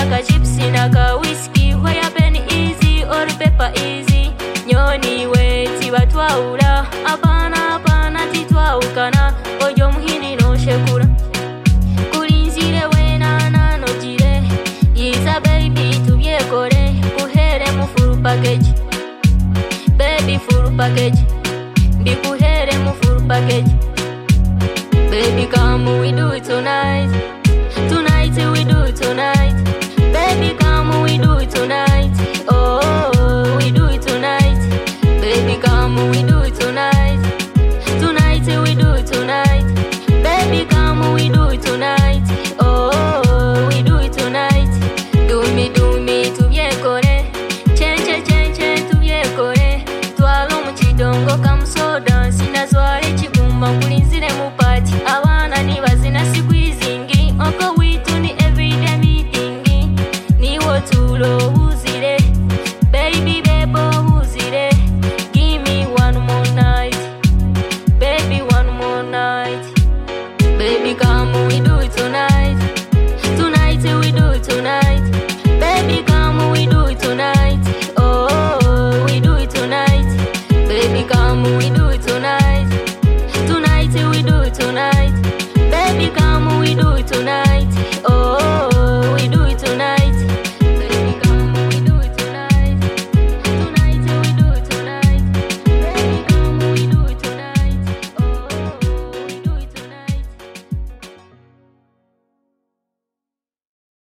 naka chips naka whiskey, where ya pen easy or paper easy. Nyoni we tibatwaula, apana titwaukana, ojo muhindi no shekura. Kulinzire we nana no jire, yiza baby tubyekore, kuhere mu full package. Baby full package, bikuhere mu full package. Baby come we do it tonight, tonight we do it tonight. Baby come we do it tonight, oh we do it tonight. Baby come we do it tonight, tonight we do it tonight. Baby come we do it tonight, oh we do it tonight. Do me tubyekore, chenche tubyekore. Twalo mu kidongo kamusoda, sinazwale kigumba kulinzire mu party. Abana nibazina squeezing, oko witu ni everyday meeting. Niwo tulo uzire, baby bebo uzire. Give me one more night, baby one more night. Baby come we do it tonight, tonight we do it tonight. Baby come we do it tonight, oh we do it tonight. Baby come we do